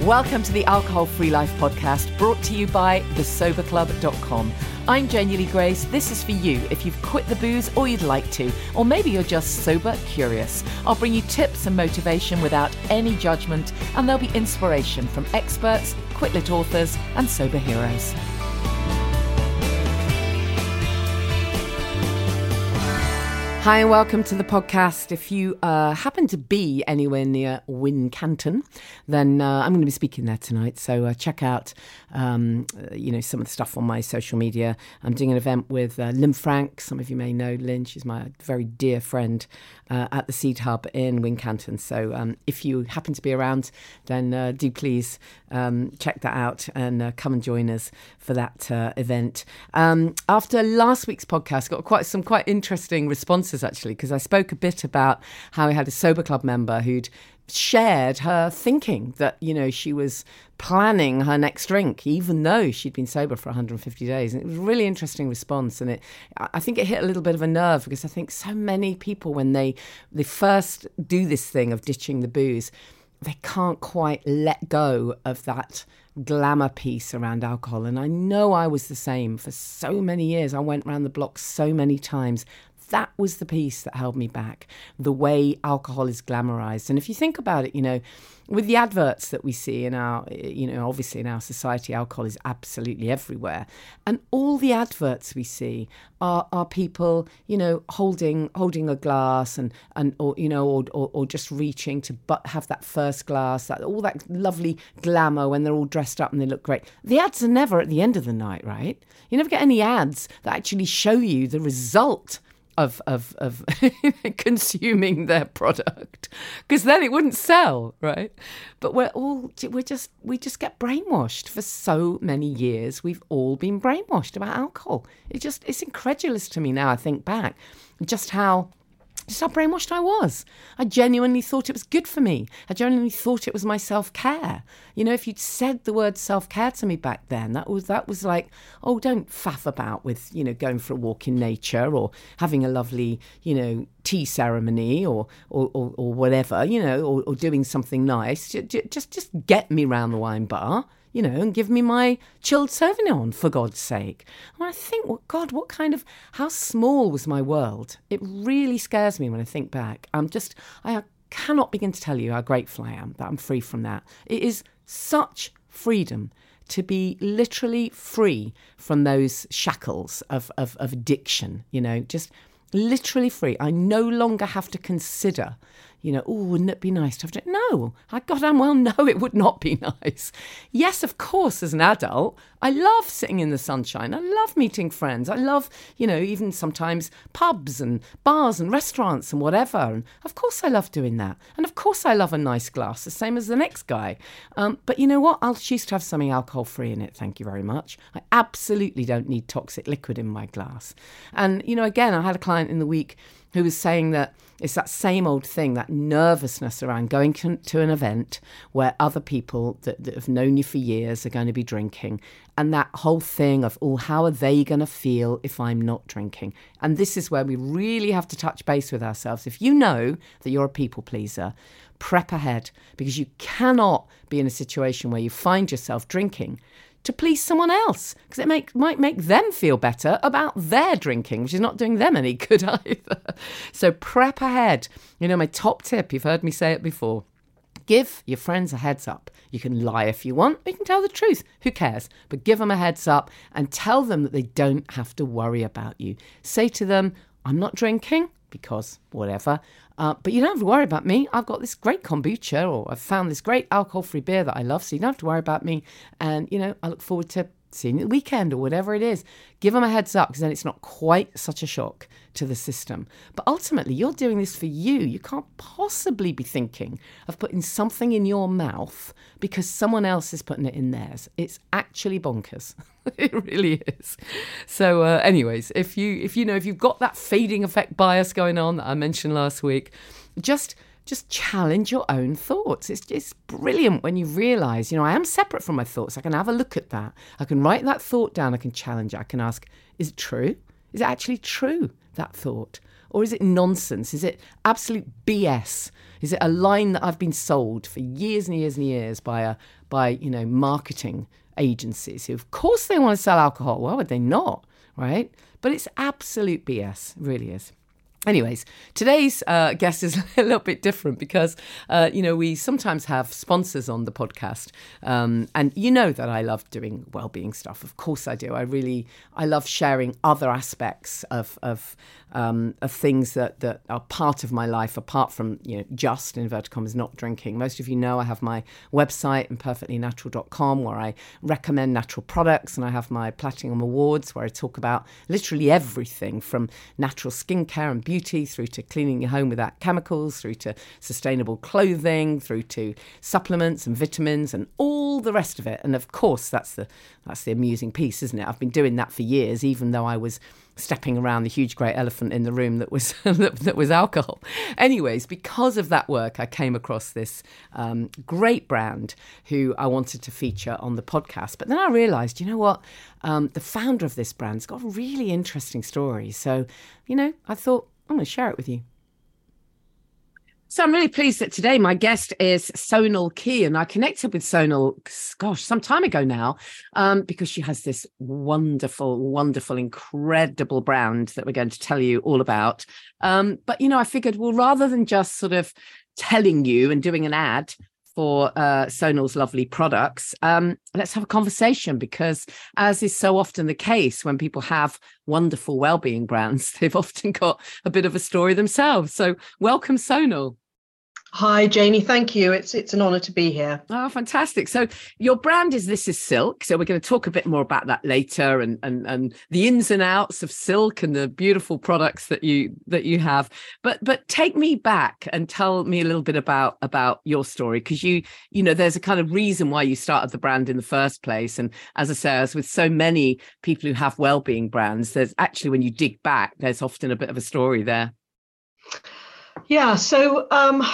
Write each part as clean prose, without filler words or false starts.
Welcome to the Alcohol Free Life podcast, brought to you by thesoberclub.com. I'm Genuinely Grace. This is for you if you've quit the booze or you'd like to, or maybe you're just sober curious. I'll bring you tips and motivation without any judgment, and there'll be inspiration from experts, quit-lit authors, and sober heroes. Hi and welcome to the podcast. If you happen to be anywhere near Wincanton, then I'm going to be speaking there tonight. So check out, some of the stuff on my social media. I'm doing an event with Lynn Frank. Some of you may know Lynn. She's my very dear friend at the Seed Hub in Wincanton. So if you happen to be around, then do please check that out and come and join us for that event. After last week's podcast, got some quite interesting responses actually, because I spoke a bit about how I had a Sober Club member who'd shared her thinking that, she was planning her next drink, even though she'd been sober for 150 days. And it was a really interesting response. And I think it hit a little bit of a nerve, because I think so many people, when they first do this thing of ditching the booze, they can't quite let go of that glamour piece around alcohol. And I know I was the same for so many years. I went around the block so many times. That was the piece that held me back, the way alcohol is glamorized. And if you think about it, with the adverts that we see in our, obviously in our society, alcohol is absolutely everywhere. And all the adverts we see are people, holding a glass or just reaching to have that first glass, all that lovely glamour when they're all dressed up and they look great. The ads are never at the end of the night, right? You never get any ads that actually show you the result of consuming their product, because then it wouldn't sell, right? But we just get brainwashed. For so many years we've all been brainwashed about alcohol. It's incredulous to me now. I think back just how brainwashed I was. I genuinely thought it was good for me. I genuinely thought it was my self-care. If you'd said the word self-care to me back then, that was like, oh, don't faff about with, going for a walk in nature or having a lovely, tea ceremony or whatever, or doing something nice. Just get me round the wine bar, and give me my chilled Sauvignon, for God's sake. And I think, how small was my world? It really scares me when I think back. I cannot begin to tell you how grateful I am that I'm free from that. It is such freedom to be literally free from those shackles of addiction, just literally free. I no longer have to consider, wouldn't it be nice to have to? No, I goddamn well know it would not be nice. Yes, of course, as an adult, I love sitting in the sunshine. I love meeting friends. I love, even sometimes pubs and bars and restaurants and whatever. And of course I love doing that. And of course I love a nice glass, the same as the next guy. But you know what? I'll choose to have something alcohol-free in it, thank you very much. I absolutely don't need toxic liquid in my glass. And, again, I had a client in the week who was saying that it's that same old thing, that nervousness around going to an event where other people that have known you for years are going to be drinking, and that whole thing of, how are they going to feel if I'm not drinking? And this is where we really have to touch base with ourselves. If you know that you're a people pleaser, prep ahead, because you cannot be in a situation where you find yourself drinking to please someone else, because it might make them feel better about their drinking, which is not doing them any good either. So prep ahead. My top tip, you've heard me say it before, give your friends a heads up. You can lie if you want, or you can tell the truth. Who cares? But give them a heads up and tell them that they don't have to worry about you. Say to them, I'm not drinking because whatever. But you don't have to worry about me. I've got this great kombucha, or I've found this great alcohol-free beer that I love, so you don't have to worry about me. And, I look forward to seeing you at the weekend or whatever it is. Give them a heads up, because then it's not quite such a shock to the system. But ultimately, you're doing this for you. You can't possibly be thinking of putting something in your mouth because someone else is putting it in theirs. It's actually bonkers. It really is. So anyways, if you've got that fading effect bias going on that I mentioned last week, just challenge your own thoughts. It's brilliant when you realise, I am separate from my thoughts. I can have a look at that. I can write that thought down. I can challenge it. I can ask, is it true? Is it actually true, that thought? or is it nonsense? Is it absolute BS? Is it a line that I've been sold for years and years and years by marketing agencies who, of course, they want to sell alcohol. Why would they not, right? But it's absolute BS, it really is. Anyways, today's guest is a little bit different because, we sometimes have sponsors on the podcast. And you know that I love doing well-being stuff. Of course I do. I love sharing other aspects of things that are part of my life, apart from, just, in inverted commas, not drinking. Most of you know I have my website, imperfectlynatural.com, where I recommend natural products. And I have my Platinum Awards, where I talk about literally everything from natural skincare and beauty through to cleaning your home without chemicals, through to sustainable clothing, through to supplements and vitamins and all the rest of it. And of course, that's the amusing piece, isn't it? I've been doing that for years, even though I was stepping around the huge great elephant in the room that was that was alcohol. Anyways, because of that work, I came across this great brand who I wanted to feature on the podcast. But then I realised, you know what? The founder of this brand's got a really interesting story. So, I thought, I'm going to share it with you. So I'm really pleased that today my guest is Sonal Key, and I connected with Sonal, some time ago now, because she has this wonderful, wonderful, incredible brand that we're going to tell you all about. But, I figured, well, rather than just sort of telling you and doing an ad for Sonal's lovely products, let's have a conversation, because as is so often the case when people have wonderful well-being brands, they've often got a bit of a story themselves. So welcome, Sonal. Hi, Janie. Thank you. It's an honor to be here. Oh, fantastic. So your brand is This Is Silk. So we're going to talk a bit more about that later and the ins and outs of silk and the beautiful products that you have. But take me back and tell me a little bit about your story, because there's a kind of reason why you started the brand in the first place. And as I say, as with so many people who have well-being brands, there's actually, when you dig back, there's often a bit of a story there. Yeah. So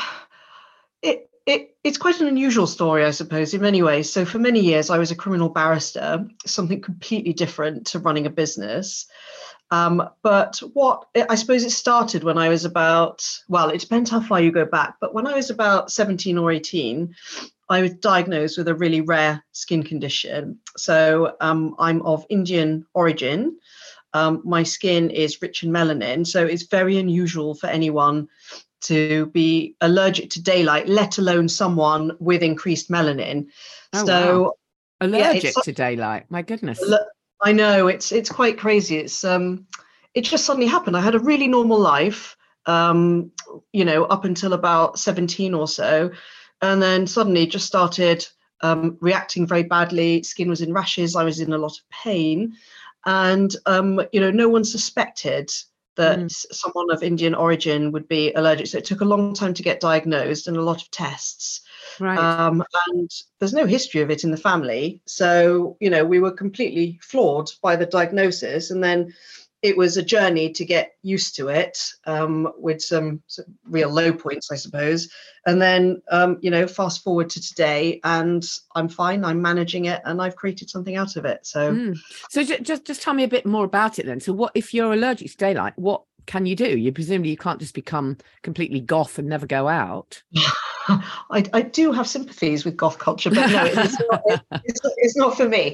it's quite an unusual story, I suppose, in many ways. So for many years, I was a criminal barrister, something completely different to running a business. But I suppose it started when I was about, well, it depends how far you go back, but when I was about 17 or 18, I was diagnosed with a really rare skin condition. So I'm of Indian origin. My skin is rich in melanin, so it's very unusual for anyone to be allergic to daylight, let alone someone with increased melanin. Oh, so wow. Allergic to daylight. My goodness. I know, it's quite crazy. It just suddenly happened. I had a really normal life, up until about 17 or so. And then suddenly just started reacting very badly. Skin was in rashes. I was in a lot of pain. And, no one suspected that someone of Indian origin would be allergic. So it took a long time to get diagnosed and a lot of tests. Right. And there's no history of it in the family. So, we were completely floored by the diagnosis. And then it was a journey to get used to it, with some real low points, I suppose. And then, fast forward to today, and I'm fine. I'm managing it, and I've created something out of it. So, so just tell me a bit more about it then. So, what if you're allergic to daylight? What can you do? You presumably can't just become completely goth and never go out. I do have sympathies with goth culture, but no, it's not for me.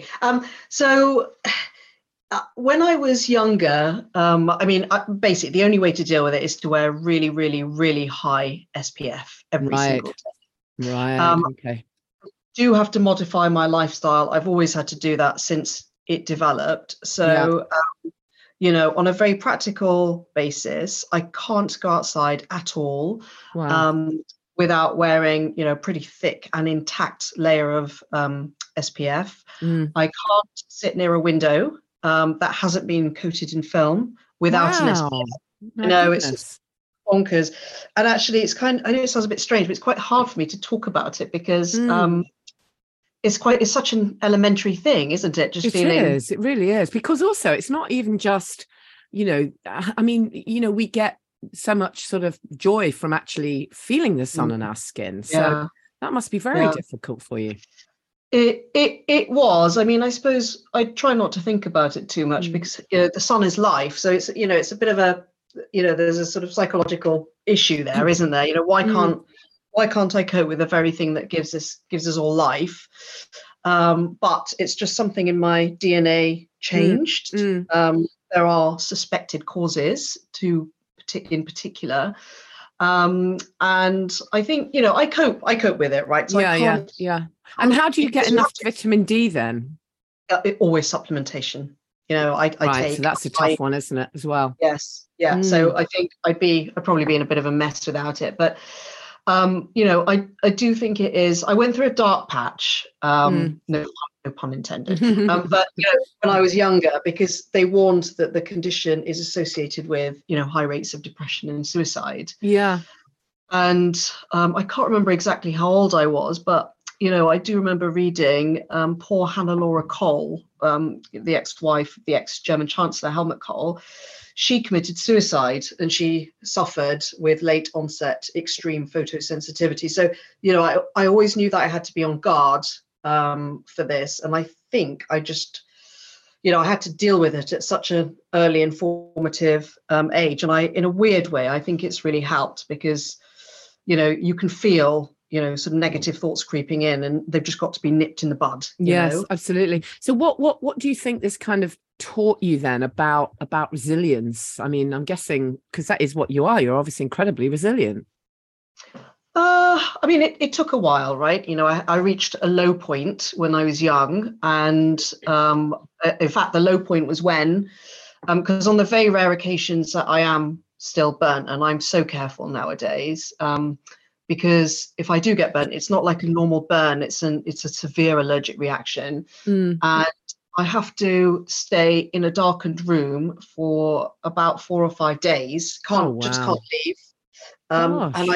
When I was younger, basically the only way to deal with it is to wear really, really, really high SPF every single day. Right. Okay. I do have to modify my lifestyle. I've always had to do that since it developed. So, on a very practical basis, I can't go outside at all. Wow. Without wearing, a pretty thick and intact layer of SPF. I can't sit near a window that hasn't been coated in film without an SPF. It's bonkers. And actually, I know it sounds a bit strange, but it's quite hard for me to talk about it because it's such an elementary thing, isn't it? It really is. Because also it's not even just, we get so much sort of joy from actually feeling the sun on our skin. So that must be very difficult for you. It was. I suppose I try not to think about it too much because the sun is life. So it's a bit of a there's a sort of psychological issue there, isn't there? Why can't I cope with the very thing that gives us all life? But it's just something in my DNA changed. There are suspected causes in particular. And I think, I cope with it, right? So yeah. And how do you get enough vitamin D then? Always supplementation. I take. So that's a tough one, isn't it, as well? Yes. Yeah. So I think I'd probably be in a bit of a mess without it. But, I do think it is. I went through a dark patch. No pun intended. But when I was younger, because they warned that the condition is associated with, high rates of depression and suicide. Yeah. And I can't remember exactly how old I was, but I do remember reading poor Hannah Laura Kohl, the ex-wife of the ex-German Chancellor Helmut Kohl. She committed suicide and she suffered with late onset extreme photosensitivity. So, I always knew that I had to be on guard for this. And I think I just, I had to deal with it at such an early and formative age. And in a weird way, I think it's really helped because, you can feel sort of negative thoughts creeping in, and they've just got to be nipped in the bud. Yes, absolutely. So what do you think this kind of taught you then about resilience? I mean, I'm guessing, because that is what you are, you're obviously incredibly resilient. I mean, it took a while, right? I reached a low point when I was young. And in fact, the low point was when, because on the very rare occasions that I am still burnt, and I'm so careful nowadays, because if I do get burnt, it's not like a normal burn. It's a severe allergic reaction. And I have to stay in a darkened room for about 4 or 5 days. Just can't leave. And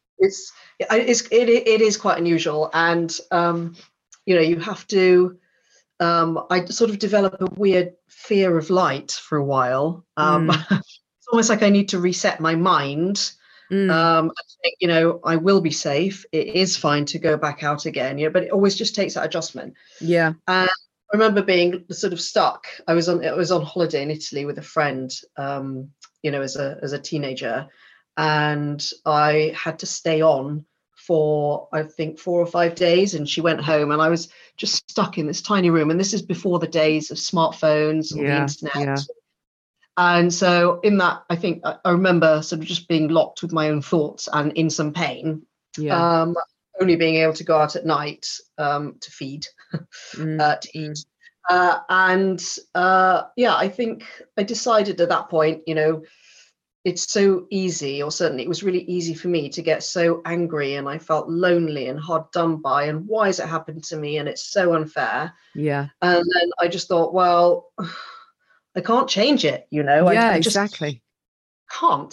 it is quite unusual. And, you have to, I sort of develop a weird fear of light for a while. It's almost like I need to reset my mind. I think, I will be safe. It is fine to go back out again, but it always just takes that adjustment. Yeah. And I remember being sort of stuck. I was on holiday in Italy with a friend, as a teenager, and I had to stay on for, I think, 4 or 5 days, and she went home, and I was just stuck in this tiny room. And this is before the days of smartphones or the internet. Yeah. And so in that, I think I remember sort of just being locked with my own thoughts and in some pain, only being able to go out at night to feed, to eat. I think I decided at that point, it's so easy, or certainly it was really easy for me to get so angry, and I felt lonely and hard done by, and why has it happened to me? And it's so unfair. Yeah. And then I just thought, well, I can't change it, I just exactly can't.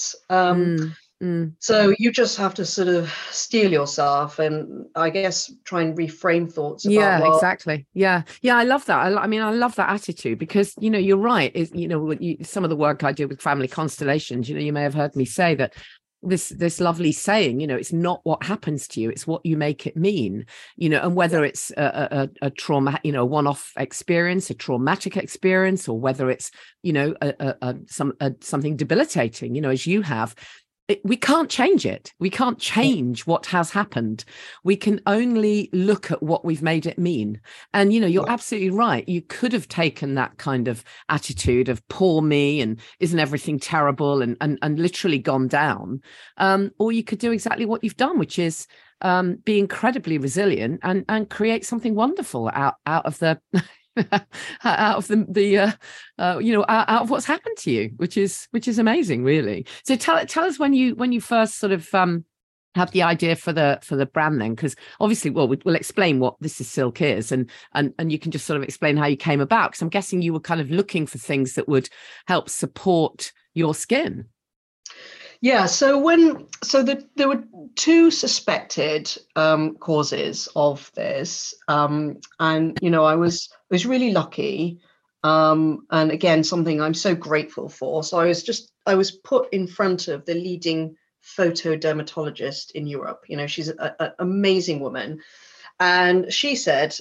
So you just have to sort of steel yourself, and I guess try and reframe thoughts about, exactly. Yeah, I love that. I mean, I love that attitude, because you're right. Some of the work I do with family constellations, you may have heard me say that this lovely saying, it's not what happens to you, it's what you make it mean, and whether it's a trauma, a one-off experience, a traumatic experience, or whether it's, something debilitating, as you have. We can't change it. We can't change what has happened. We can only look at what we've made it mean. And, you're absolutely right. You could have taken that kind of attitude of poor me and isn't everything terrible and literally gone down. Or you could do exactly what you've done, which is be incredibly resilient and create something wonderful out of the out of out of what's happened to you, which is amazing, really. So tell us when you first sort of have the idea for the brand then, because obviously, we'll explain what This Is Silk is, and you can just sort of explain how you came about, because I'm guessing you were kind of looking for things that would help support your skin. Yeah, so there were 2 suspected causes of this, and I was really lucky, and again, something I'm so grateful for. So I was put in front of the leading photodermatologist in Europe. She's an amazing woman, And she said,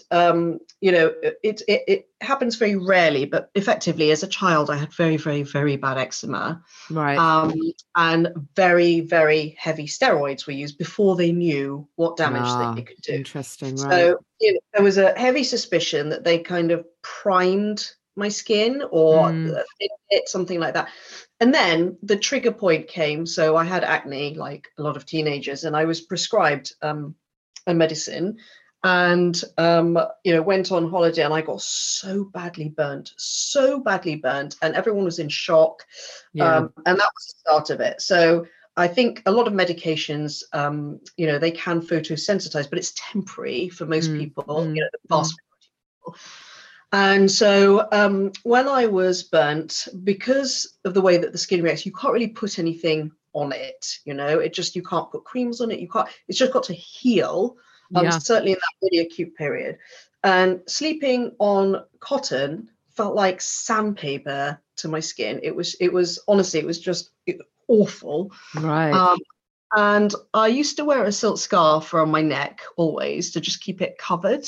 it happens very rarely, but effectively as a child, I had very, very, very bad eczema. Right. And very, very heavy steroids were used before they knew what damage they could do. Interesting, right. So there was a heavy suspicion that they kind of primed my skin or something like that. And then the trigger point came. So I had acne like a lot of teenagers, and I was prescribed a medicine, and went on holiday, and I got so badly burnt, and everyone was in shock. And that was the start of it. So I think a lot of medications, they can photosensitize, but it's temporary for most people, the vast majority of people. And so when I was burnt, because of the way that the skin reacts, you can't really put anything on it. You can't put creams on it. It's just got to heal. Certainly in that really acute period. And sleeping on cotton felt like sandpaper to my skin. It was honestly, it was just awful. Right. And I used to wear a silk scarf around my neck always to just keep it covered.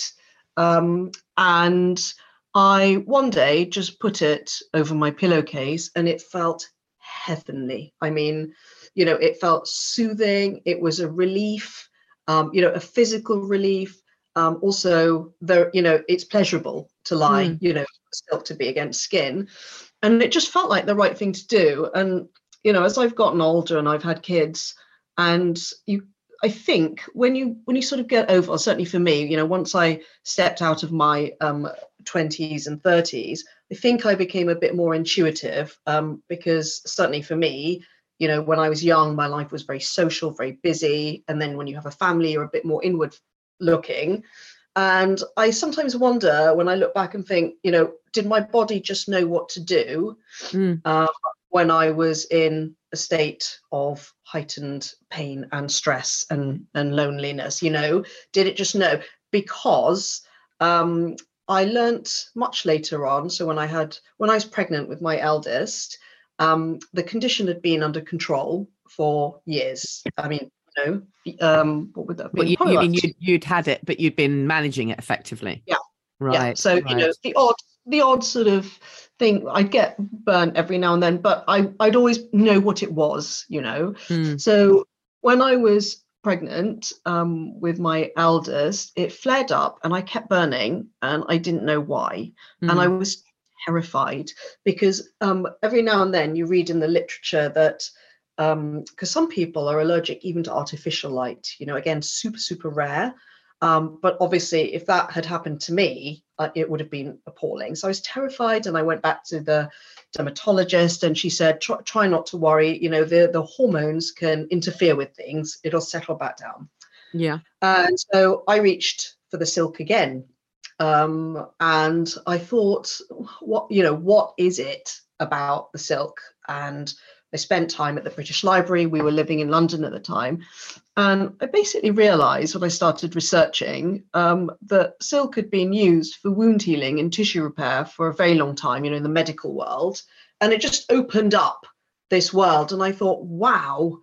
And I one day just put it over my pillowcase, and it felt heavenly. I mean, it felt soothing. It was a relief. A physical relief. Also, it's pleasurable to lie, silk to be against skin. And it just felt like the right thing to do. And, as I've gotten older and I've had kids, and I think when you sort of get over, certainly for me, once I stepped out of my 20s and 30s, I think I became a bit more intuitive, because certainly for me, when I was young, my life was very social, very busy. And then when you have a family, you're a bit more inward looking. And I sometimes wonder when I look back and think, did my body just know what to do when I was in a state of heightened pain and stress and loneliness? Did it just know? Because I learnt much later on. So when I was pregnant with my eldest, the condition had been under control for years. I mean, what would that be? But you'd had it, but you'd been managing it effectively. Yeah. Right. Yeah. So, right. The odd sort of thing, I'd get burnt every now and then, but I'd always know what it was, So when I was pregnant with my eldest, it flared up and I kept burning and I didn't know why. And I was terrified because every now and then you read in the literature that because some people are allergic even to artificial light, again, super, super rare. But obviously, if that had happened to me, it would have been appalling. So I was terrified, and I went back to the dermatologist, and she said, try not to worry. The hormones can interfere with things. It'll settle back down. Yeah. And so I reached for the silk again. And I thought, what is it about the silk? And I spent time at the British Library. We were living in London at the time. And I basically realized when I started researching that silk had been used for wound healing and tissue repair for a very long time, in the medical world. And it just opened up this world. And I thought, wow,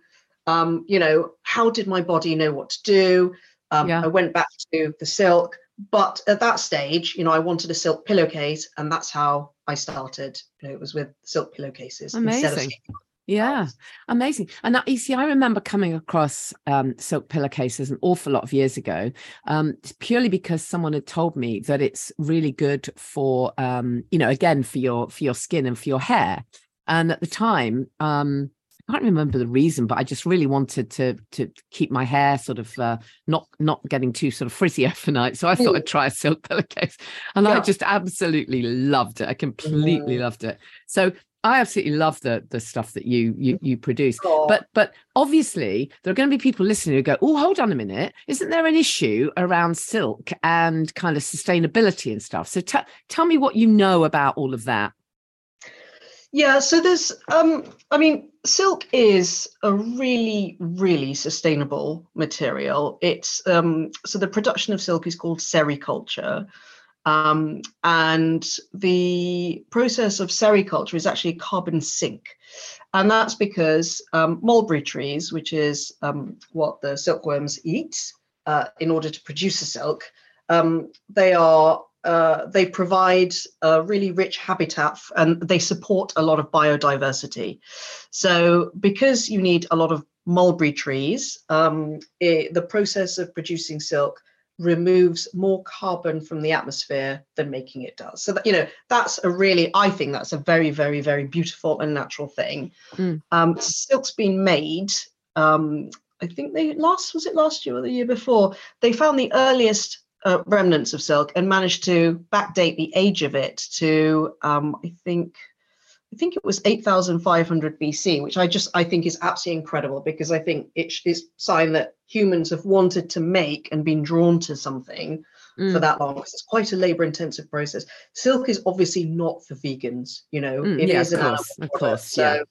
how did my body know what to do? I went back to the silk. But at that stage, I wanted a silk pillowcase, and that's how I started. It was with silk pillowcases. Amazing. Yeah, amazing. And you see, I remember coming across silk pillowcases an awful lot of years ago, purely because someone had told me that it's really good for, again, for your skin and for your hair. And at the time, I can't remember the reason, but I just really wanted to keep my hair sort of not getting too sort of frizzy overnight. So I thought I'd try a silk pillowcase, and I just absolutely loved it. I completely loved it. So I absolutely love the stuff that you produce. But obviously there are going to be people listening who go, oh, hold on a minute. Isn't there an issue around silk and kind of sustainability and stuff? So tell me what you know about all of that. Yeah, so there's, silk is a really, really sustainable material. It's, so the production of silk is called sericulture. And the process of sericulture is actually a carbon sink. And that's because mulberry trees, which is what the silkworms eat, in order to produce a silk. They provide a really rich habitat and they support a lot of biodiversity. So because you need a lot of mulberry trees, the process of producing silk removes more carbon from the atmosphere than making it does. So that, I think that's a very, very, very beautiful and natural thing. Silk's been made, I think was it last year or the year before, they found the earliest remnants of silk and managed to backdate the age of it to, I think it was 8,500 BC, which I think is absolutely incredible, because I think it's a sign that humans have wanted to make and been drawn to something for that long, because it's quite a labor-intensive process. Silk is obviously not for vegans, it is an animal product. So,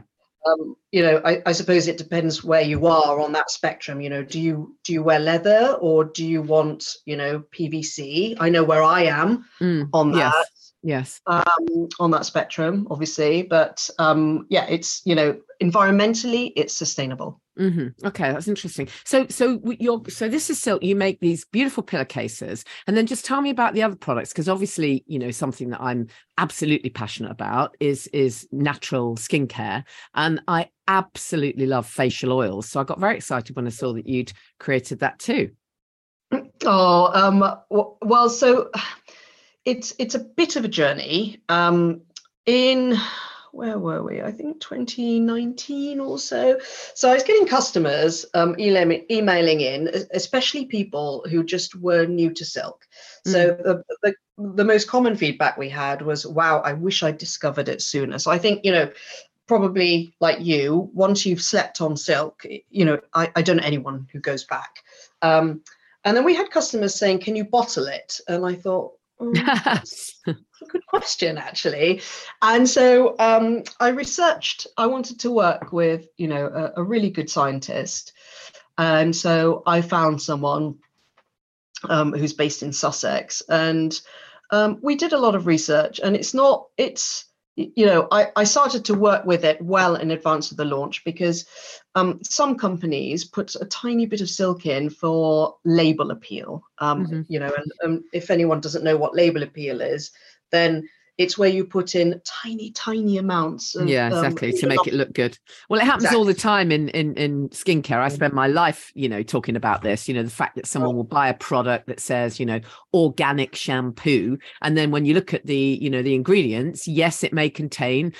I suppose it depends where you are on that spectrum. Do you wear leather, or do you want, PVC? I know where I am on that. Yes. On that spectrum, obviously, but it's environmentally it's sustainable. Okay, that's interesting. So this is silk. You make these beautiful pillowcases, and then just tell me about the other products, because obviously, something that I'm absolutely passionate about is natural skincare, and I absolutely love facial oils. So I got very excited when I saw that you'd created that too. Well, so it's a bit of a journey. In where were we? I think 2019 or so. So I was getting customers emailing in, especially people who just were new to silk. So the most common feedback we had was, wow, I wish I'd discovered it sooner. So I think, probably like you, once you've slept on silk, I don't know anyone who goes back. And then we had customers saying, can you bottle it? And I thought, that's a good question, actually. And so I wanted to work with, a really good scientist. And so I found someone who's based in Sussex, and we did a lot of research, and I started to work with it well in advance of the launch, because some companies put a tiny bit of silk in for label appeal. And if anyone doesn't know what label appeal is, then it's where you put in tiny amounts of, exactly, to make it look good. Well, it happens all the time in skincare. I spend my life, talking about this, the fact that someone will buy a product that says, organic shampoo. And then when you look at the, the ingredients, yes, it may contain,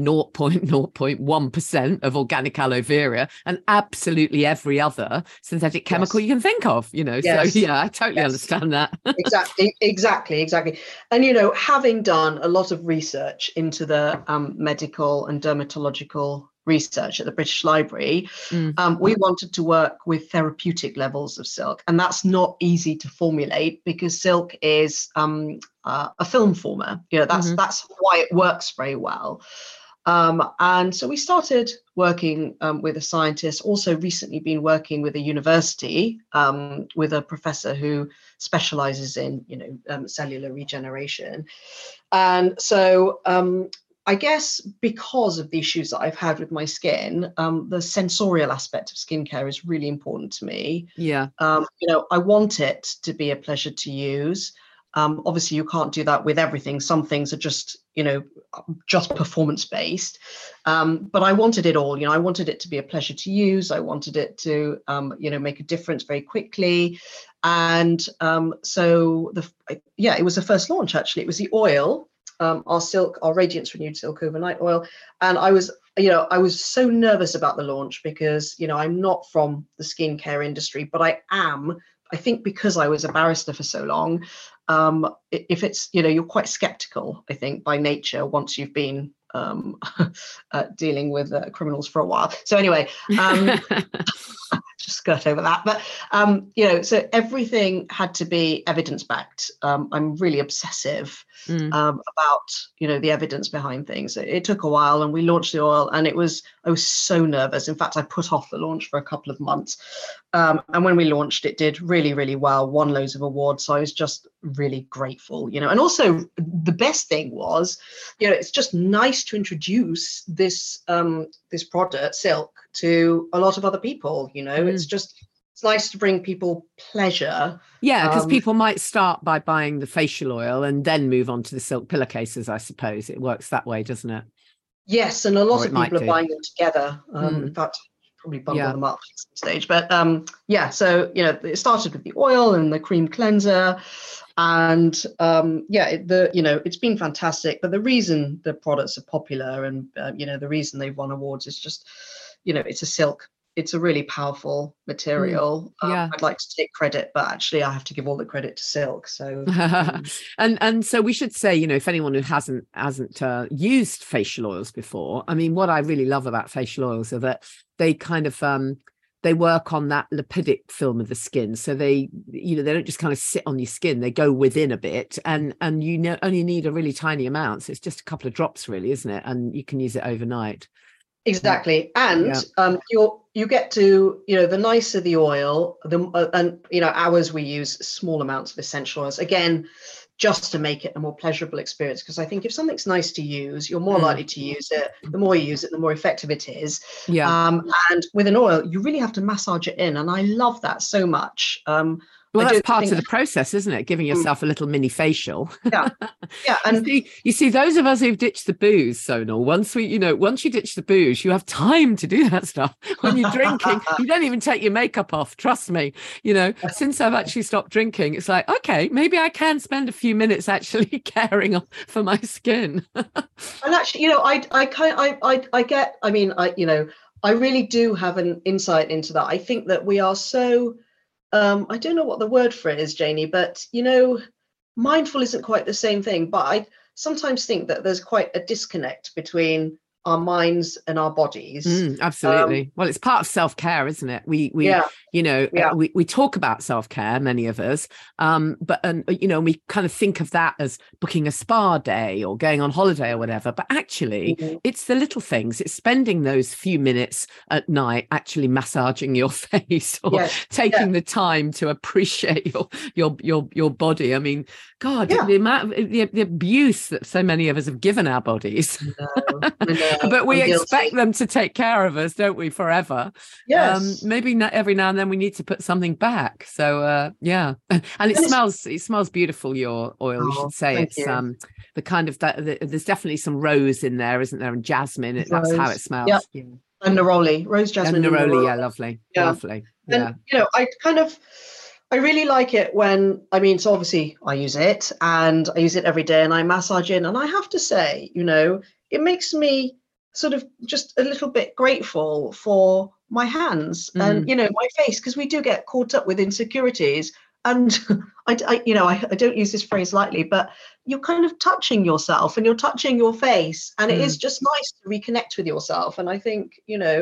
0.1% of organic aloe vera and absolutely every other synthetic chemical you can think of, Yes. So I totally understand that. Exactly. And, having done a lot of research into the medical and dermatological research at the British Library, we wanted to work with therapeutic levels of silk, and that's not easy to formulate, because silk is a film former. That's why it works very well. And so we started working with a scientist, also recently been working with a university, with a professor who specializes in, cellular regeneration. And so I guess because of the issues that I've had with my skin, the sensorial aspect of skincare is really important to me. Yeah. I want it to be a pleasure to use. Obviously, you can't do that with everything. Some things are just performance based. But I wanted it all. I wanted it to be a pleasure to use. I wanted it to, make a difference very quickly. And so it was the first launch, actually. It was the oil, our Radiance Renewed Silk Overnight Oil. And I was so nervous about the launch, because, I'm not from the skincare industry, but I think because I was a barrister for so long, if it's, you're quite skeptical, I think, by nature, once you've been dealing with criminals for a while. So anyway, just skirt over that. But, so everything had to be evidence-backed. I'm really obsessive about, the evidence behind things. It took a while, and we launched the oil, and I was so nervous. In fact, I put off the launch for a couple of months. And when we launched, it did really, really well, won loads of awards. So I was just really grateful, and also the best thing was, it's just nice to introduce this product, silk, to a lot of other people. It's just it's nice to bring people pleasure. Yeah, because people might start by buying the facial oil and then move on to the silk pillowcases, I suppose. It works that way, doesn't it? Yes, and a lot of people are buying them together. In fact, probably bundle them up at some stage. But so it started with the oil and the cream cleanser, and it's been fantastic. But the reason the products are popular and the reason they've won awards is just, it's a silk. It's a really powerful material. I'd like to take credit, but actually I have to give all the credit to silk. So and so we should say, if anyone who hasn't used facial oils before, I mean, what I really love about facial oils are that they kind of they work on that lipidic film of the skin. So they don't just kind of sit on your skin, they go within a bit, and only need a really tiny amount. So it's just a couple of drops really, isn't it? And you can use it overnight. Exactly. And you get to, the nicer the oil, ours we use small amounts of essential oils, again, just to make it a more pleasurable experience. Because I think if something's nice to use, you're more likely to use it. The more you use it, the more effective it is. And with an oil, you really have to massage it in. And I love that so much. Well, that's part of the process, isn't it? Giving yourself a little mini facial. Yeah. And you see, those of us who've ditched the booze, Sonal, once you ditch the booze, you have time to do that stuff. When you're drinking, you don't even take your makeup off. Trust me. Since I've actually stopped drinking, it's like, okay, maybe I can spend a few minutes actually caring for my skin. And actually, I really do have an insight into that. I think that we are so. I don't know what the word for it is, Janie, but mindful isn't quite the same thing. But I sometimes think that there's quite a disconnect between our minds and our bodies. Absolutely. Well, it's part of self-care, isn't it? We talk about self-care, many of us, but we kind of think of that as booking a spa day or going on holiday or whatever. But actually, it's the little things. It's spending those few minutes at night actually massaging your face or taking the time to appreciate your body. I mean, God, the amount of the abuse that so many of us have given our bodies. I know. But we expect them to take care of us, don't we, forever? Yes. Maybe not every now and then we need to put something back. So and it smells beautiful. Your oil, we should say it's the kind of there's definitely some rose in there, isn't there? And jasmine. That's how it smells. Yep. Yeah. And neroli, rose, jasmine, and neroli. Yeah, lovely. Lovely. And I really like it when, so obviously I use it and I use it every day and I massage in. And I have to say, it makes me sort of just a little bit grateful for my hands and, my face, because we do get caught up with insecurities. And I don't use this phrase lightly, but you're kind of touching yourself and you're touching your face. And it is just nice to reconnect with yourself. And I think,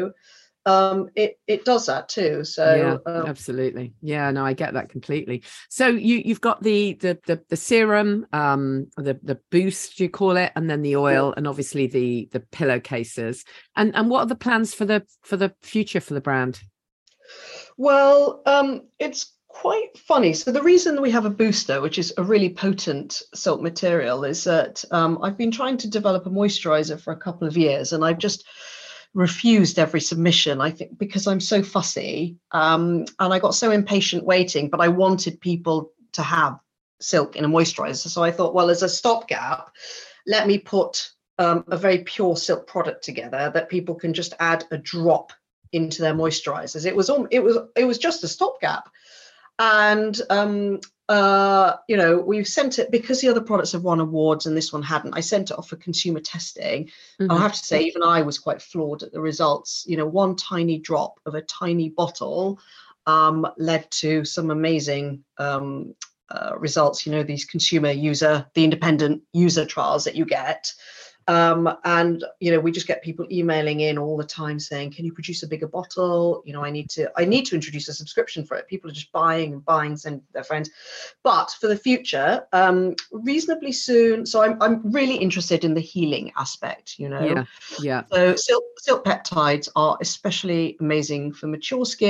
it does that too. So absolutely. Yeah, no, I get that completely. So you've got the serum, the boost, you call it, and then the oil, and obviously the pillowcases. And what are the plans for the future for the brand? Well, it's quite funny. So the reason we have a booster, which is a really potent silk material, is that I've been trying to develop a moisturizer for a couple of years, and I've just refused every submission, I think, because I'm so fussy, and I got so impatient waiting, but I wanted people to have silk in a moisturizer. So I thought, well, as a stopgap, let me put a very pure silk product together that people can just add a drop into their moisturizers. It was just a stopgap. And we've sent it, because the other products have won awards and this one hadn't. I sent it off for consumer testing. I have to say, even I was quite floored at the results. One tiny drop of a tiny bottle led to some amazing results. These the independent user trials that you get. And we just get people emailing in all the time saying, can you produce a bigger bottle? I need to introduce a subscription for it. People are just buying, sending their friends. But for the future, reasonably soon. So I'm really interested in the healing aspect, Yeah. So silk peptides are especially amazing for mature skin,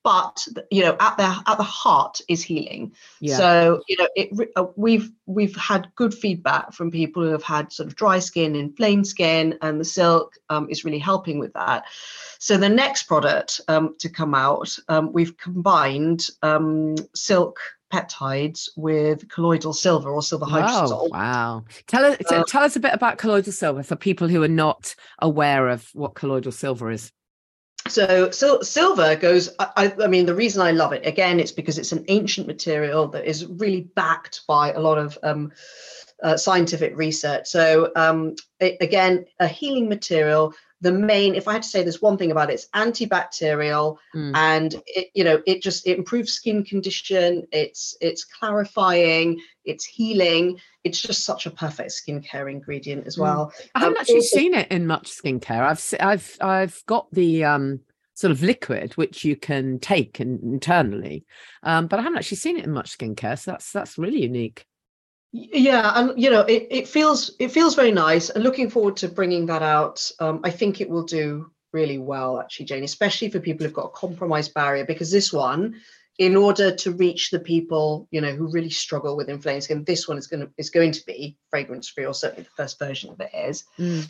but at the heart is healing. Yeah. So we've had good feedback from people who have had sort of dry skin, inflamed skin, and the silk is really helping with that. So the next product to come out, we've combined silk peptides with colloidal silver or silver hydrosol. Wow. Tell us a bit about colloidal silver for people who are not aware of what colloidal silver is. So silver goes, I mean, the reason I love it, again, it's because it's an ancient material that is really backed by a lot of scientific research. So again, a healing material. If I had to say there's one thing about it, it's antibacterial, and it improves skin condition. It's clarifying, it's healing. It's just such a perfect skincare ingredient as well. I haven't actually seen it in much skincare. I've got the sort of liquid which you can take internally, but I haven't actually seen it in much skincare. So that's really unique. Yeah, and it feels very nice, and looking forward to bringing that out. I think it will do really well, actually, Jane, especially for people who've got a compromised barrier, because this one, in order to reach the people who really struggle with inflamed skin, this one is going to be fragrance free, or certainly the first version of it is.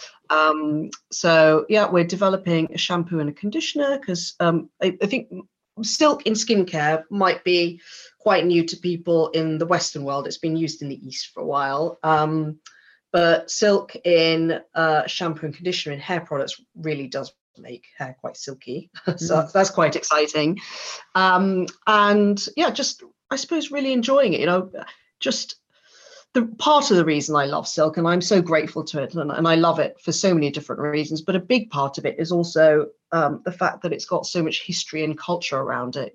So yeah, we're developing a shampoo and a conditioner because I think silk in skincare might be quite new to people in the Western world. It's been used in the East for a while. But silk in shampoo and conditioner in hair products really does make hair quite silky. So that's quite exciting. And yeah, just, I suppose, really enjoying it, just the part of the reason I love silk, and I'm so grateful to it, and I love it for so many different reasons, but a big part of it is also the fact that it's got so much history and culture around it.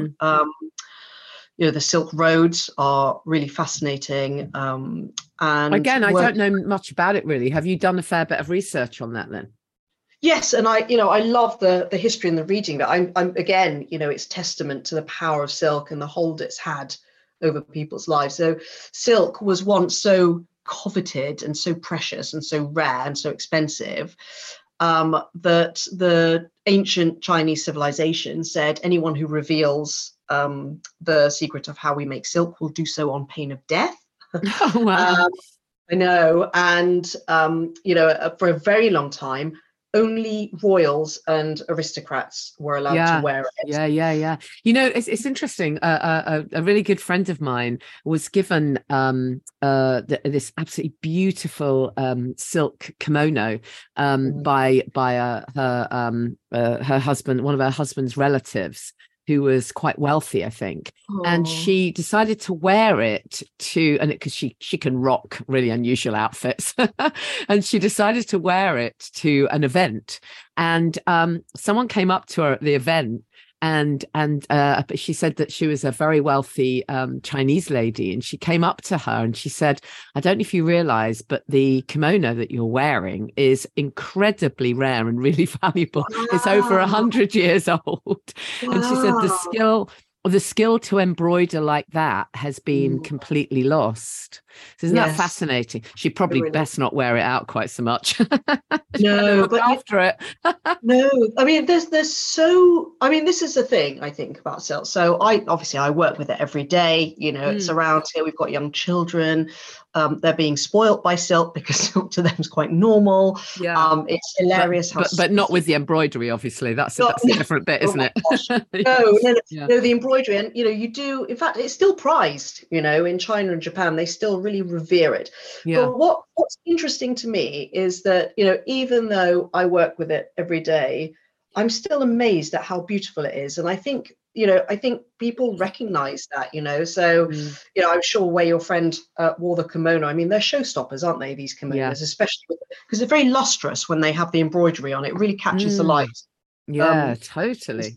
The Silk Roads are really fascinating. And again, I don't know much about it really. Have you done a fair bit of research on that then? Yes, and I love the history and the reading. But I'm again, it's testament to the power of silk and the hold it's had over people's lives. So silk was once so coveted and so precious and so rare and so expensive that the ancient Chinese civilization said anyone who reveals the secret of how we make silk will do so on pain of death. Oh, wow. I know. And, for a very long time, only royals and aristocrats were allowed to wear it. Yeah. It's interesting. A really good friend of mine was given this absolutely beautiful silk kimono by her husband, one of her husband's relatives, who was quite wealthy, I think. And she decided to wear it because she can rock really unusual outfits. And she decided to wear it to an event. And someone came up to her at the event, and she said that she was a very wealthy Chinese lady. And she came up to her and she said, I don't know if you realize, but the kimono that you're wearing is incredibly rare and really valuable. Wow. It's over 100 years old. Wow. And she said the skill to embroider like that has been completely lost. So isn't that fascinating? She probably best not wear it out quite so much. No, but after it. No, I mean, this is the thing I think about silk. So I work with it every day. It's around here. We've got young children. They're being spoilt by silk because silk to them is quite normal. Yeah. It's hilarious but not with the embroidery, obviously. That's a different bit, isn't it? No, the embroidery, and you do. In fact, it's still prized. In China and Japan, they still really revere it. Yeah. But what's interesting to me is that even though I work with it every day, I'm still amazed at how beautiful it is. And I think people recognize that, so, I'm sure where your friend wore the kimono, I mean, they're showstoppers, aren't they? These kimonos, especially because they're very lustrous when they have the embroidery on it. It really catches the light. Yeah, totally.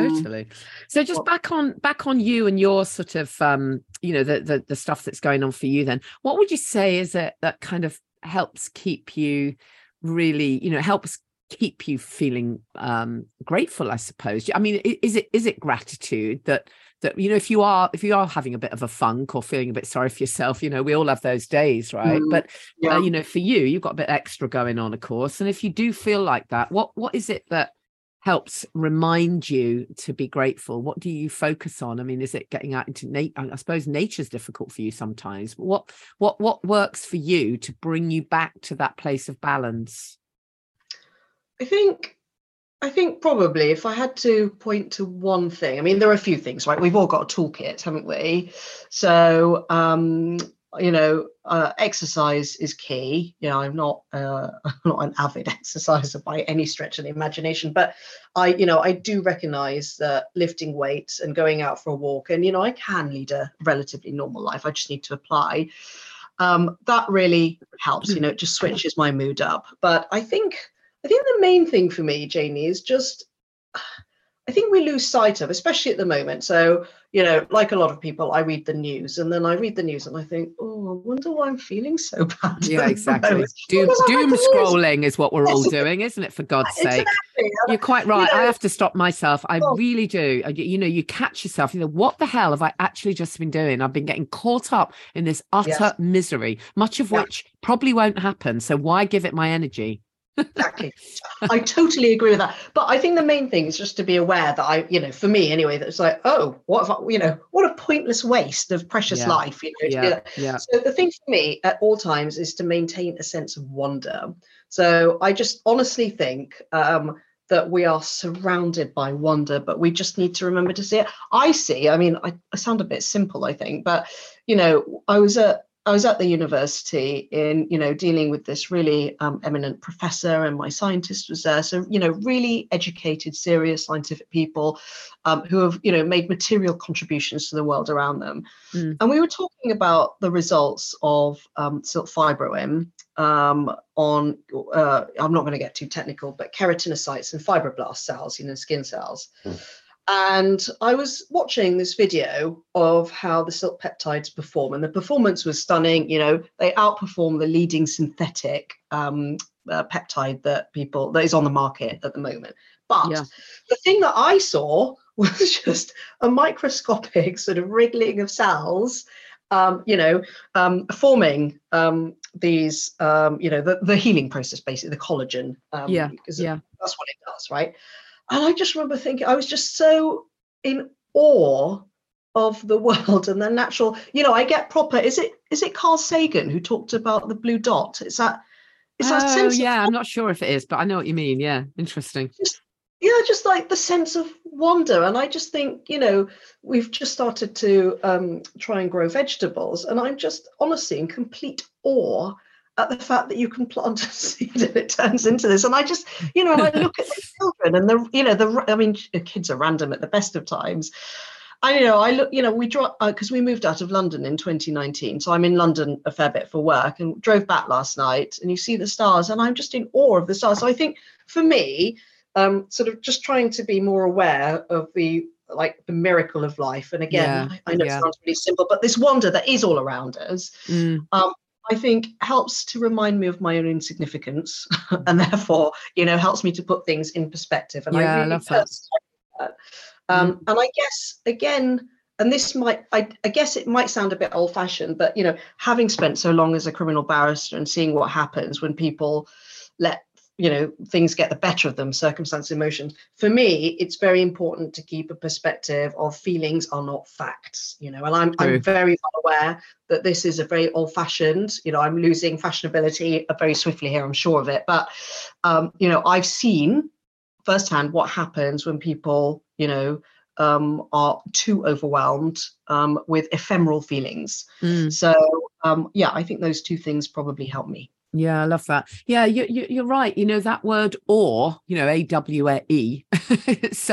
So just back on you and your sort of, the stuff that's going on for you then, what would you say is it that kind of helps keep you really, helps keep you feeling grateful, I suppose? I mean, is it gratitude that if you are having a bit of a funk or feeling a bit sorry for yourself, we all have those days, right? But for you, you've got a bit extra going on, of course, and if you do feel like that, what is it that helps remind you to be grateful? What do you focus on? I mean, is it getting out into nature? I suppose nature's difficult for you sometimes, but what works for you to bring you back to that place of balance? I think probably if I had to point to one thing, I mean, there are a few things, right? We've all got a toolkit, haven't we? So, exercise is key. I'm not I'm not an avid exerciser by any stretch of the imagination, but I do recognize that lifting weights and going out for a walk, and I can lead a relatively normal life. I just need to apply. That really helps. It just switches my mood up. But I think the main thing for me, Janie, is just, I think we lose sight of, especially at the moment. So, like a lot of people, I read the news and then I think, oh, I wonder why I'm feeling so bad. Yeah, exactly. Doom scrolling is what we're all doing, isn't it? For God's sake. You're quite right. I have to stop myself. I really do. You catch yourself, what the hell have I actually just been doing? I've been getting caught up in this utter misery, much of which probably won't happen. So why give it my energy? Exactly. I totally agree with that. But I think the main thing is just to be aware that for me anyway, that it's like, oh, what if what a pointless waste of precious life, to do that. So the thing for me at all times is to maintain a sense of wonder. So I just honestly think that we are surrounded by wonder, but we just need to remember to see it. I sound a bit simple, I think, but I was at the university in, dealing with this really eminent professor, and my scientist was there. So, really educated, serious scientific people who have, made material contributions to the world around them. And we were talking about the results of silk fibroin on, I'm not going to get too technical, but keratinocytes and fibroblast cells, skin cells. And I was watching this video of how the silk peptides perform, and the performance was stunning. They outperform the leading synthetic peptide that is on the market at the moment. But the thing that I saw was just a microscopic sort of wriggling of cells, forming these, the healing process, basically the collagen. Because that's what it does, right? And I just remember thinking, I was just so in awe of the world and the natural, I get proper, is it Carl Sagan who talked about the blue dot? It's that sense of, I'm not sure if it is, but I know what you mean. Yeah. Interesting. Just like the sense of wonder. And I just think, we've just started to try and grow vegetables. And I'm just honestly in complete awe at the fact that you can plant a seed and it turns into this. And I just, and I look at the children and kids are random at the best of times. I look, we drove, because we moved out of London in 2019. So I'm in London a fair bit for work, and drove back last night, and you see the stars, and I'm just in awe of the stars. So I think for me, sort of just trying to be more aware of the miracle of life. And again, I know it sounds really simple, but this wonder that is all around us. I think helps to remind me of my own insignificance, and therefore, helps me to put things in perspective. And I really love that. And I guess again, and this I guess it might sound a bit old-fashioned, but having spent so long as a criminal barrister and seeing what happens when people let things get the better of them, circumstance, emotions. For me, it's very important to keep a perspective of feelings are not facts, and I'm very well aware that this is a very old-fashioned, I'm losing fashionability very swiftly here, I'm sure of it. But, I've seen firsthand what happens when people, are too overwhelmed with ephemeral feelings. So, I think those two things probably help me. Yeah, I love that. Yeah, you're right. That word awe, AWE, it's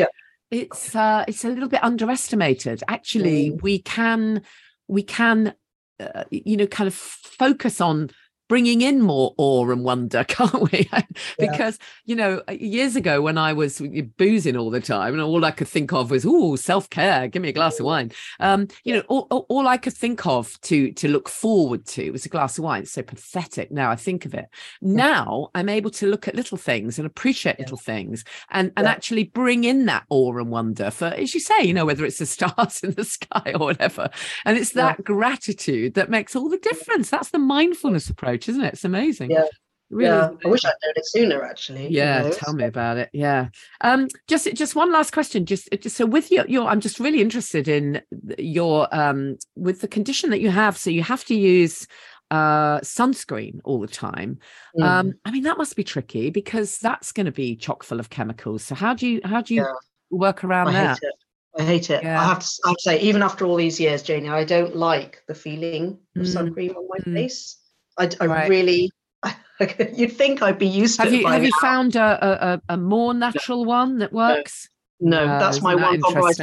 a little bit underestimated. Actually, we can kind of focus on bringing in more awe and wonder, can't we? Because, years ago when I was boozing all the time and all I could think of was, self-care, give me a glass of wine. All I could think of to look forward to was a glass of wine. It's so pathetic now I think of it. Now I'm able to look at little things and appreciate little things and actually bring in that awe and wonder for, as you say, whether it's the stars in the sky or whatever. And it's that gratitude that makes all the difference. That's the mindfulness approach, isn't it? It's amazing. Really is I wish I'd known it sooner, actually. Yeah, tell me about it. Yeah. Just one last question. Just so with your I'm just really interested in your with the condition that you have. So you have to use sunscreen all the time. I mean, that must be tricky because that's going to be chock full of chemicals. So how do you work around that? I hate it. Yeah. I have to say, even after all these years, Janie, I don't like the feeling of sun cream on my face. I really, you'd think I'd be used to it. Have you found a more natural one that works? No, that's my one compromise.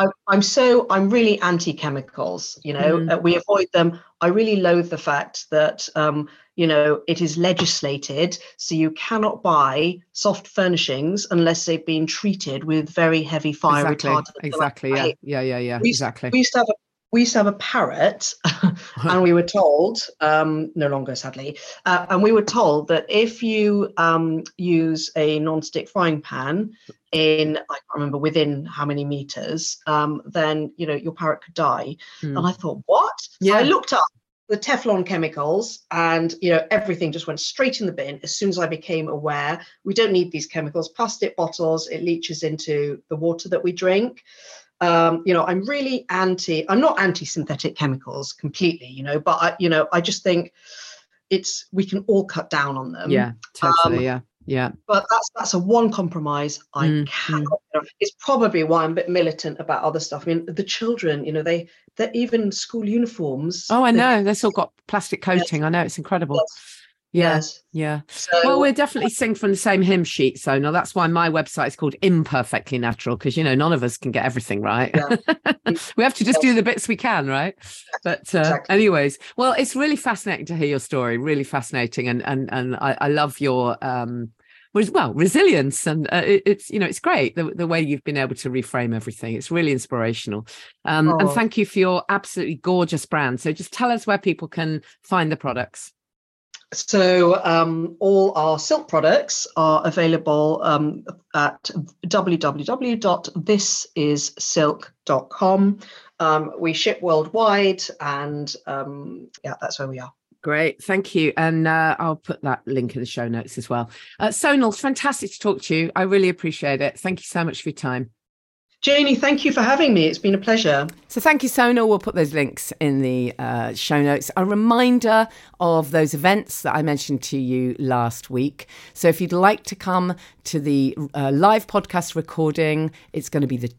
I'm really anti-chemicals, we avoid them. I really loathe the fact that, it is legislated. So you cannot buy soft furnishings unless they've been treated with very heavy fire retardant. Exactly. Yeah. Exactly. We used to have a parrot and we were told, no longer sadly, and we were told that if you use a non-stick frying pan I can't remember within how many meters, then, your parrot could die. And I thought, what? Yeah. So I looked up the Teflon chemicals and, everything just went straight in the bin as soon as I became aware we don't need these chemicals. Plastic bottles, it leaches into the water that we drink. I'm really I'm not anti-synthetic chemicals completely, but I just think we can all cut down on them. Yeah, totally. Yeah. But that's a one compromise I cannot. It's probably why I'm a bit militant about other stuff. I mean, the children, they're even school uniforms. Oh, I know. They've all got plastic coating. I know, it's incredible. Yes. Yeah. So, we're definitely sing from the same hymn sheet. So no, that's why my website is called Imperfectly Natural, because none of us can get everything right. Yeah. We have to just do the bits we can, right? But exactly. Anyways, well, it's really fascinating to hear your story. Really fascinating, and I love your resilience, and it's great the way you've been able to reframe everything. It's really inspirational. And thank you for your absolutely gorgeous brand. So just tell us where people can find the products. So all our silk products are available at www.thisissilk.com. We ship worldwide, and that's where we are. Great, thank you. And I'll put that link in the show notes as well. Sonal, fantastic to talk to you. I really appreciate it. Thank you so much for your time. Janie, thank you for having me. It's been a pleasure. So thank you, Sonal. We'll put those links in the show notes. A reminder of those events that I mentioned to you last week. So if you'd like to come to the live podcast recording, it's going to be the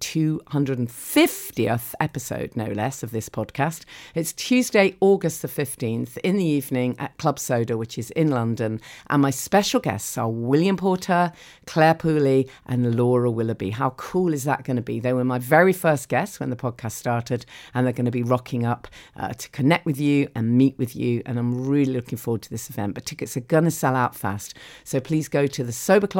250th episode, no less, of this podcast. It's Tuesday, August the 15th in the evening at Club Soda, which is in London. And my special guests are William Porter, Claire Pooley and Laura Willoughby. How cool is that going to be? They were my very first guests when the podcast started, and they're going to be rocking up to connect with you and meet with you. And I'm really looking forward to this event, but tickets are going to sell out fast. So please go to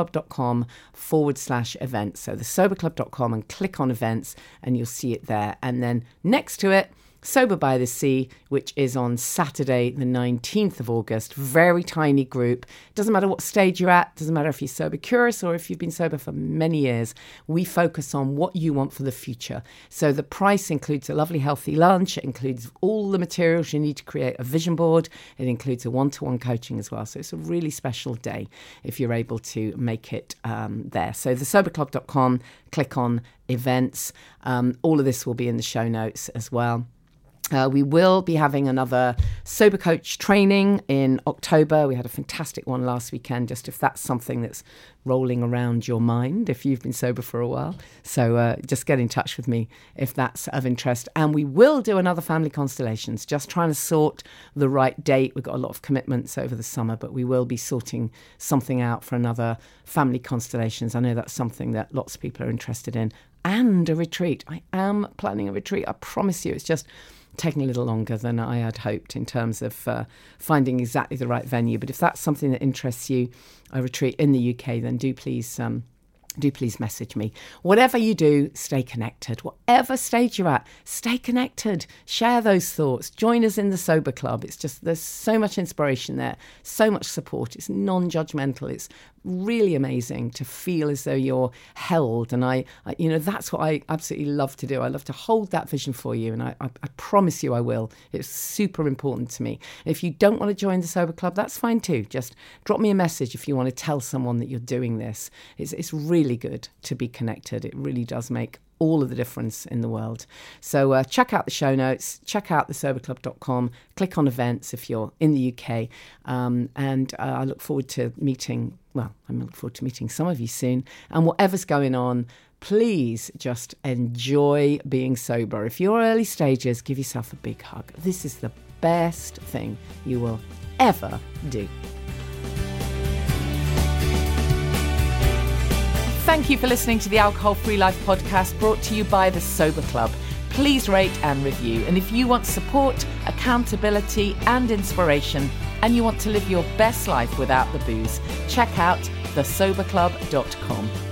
thesoberclub.com/events. So thesoberclub.com and click on events and you'll see it there. And then next to it, Sober by the Sea, which is on Saturday, the 19th of August. Very tiny group. Doesn't matter what stage you're at. Doesn't matter if you're sober curious or if you've been sober for many years. We focus on what you want for the future. So the price includes a lovely healthy lunch. It includes all the materials you need to create a vision board. It includes a one-to-one coaching as well. So it's a really special day if you're able to make it there. So thesoberclub.com, click on events. All of this will be in the show notes as well. We will be having another Sober Coach training in October. We had a fantastic one last weekend, just if that's something that's rolling around your mind, if you've been sober for a while. So just get in touch with me if that's of interest. And we will do another Family Constellations, just trying to sort the right date. We've got a lot of commitments over the summer, but we will be sorting something out for another Family Constellations. I know that's something that lots of people are interested in. And a retreat. I am planning a retreat. I promise you, it's just taking a little longer than I had hoped in terms of finding exactly the right venue. But if that's something that interests you, a retreat in the UK, then do please message me. Whatever you do, stay connected. Whatever stage you're at, stay connected. Share those thoughts. Join us in the Sober Club. It's just, there's so much inspiration there, so much support. It's non-judgmental. It's really amazing to feel as though you're held. And I that's what I absolutely love to do. I love to hold that vision for you, and I promise you I will. It's super important to me. If you don't want to join the Sober Club, that's fine too. Just drop me a message if you want to tell someone that you're doing this. It's really good to be connected. It really does make all of the difference in the world. So check out the show notes, check out thesoberclub.com, click on events if you're in the UK, and I look forward to meeting some of you soon. And whatever's going on, please just enjoy being sober. If you're early stages, give yourself a big hug. This is the best thing you will ever do. Thank you for listening to the Alcohol Free Life podcast, brought to you by the Sober Club. Please rate and review. And if you want support, accountability and inspiration, and you want to live your best life without the booze, check out thesoberclub.com.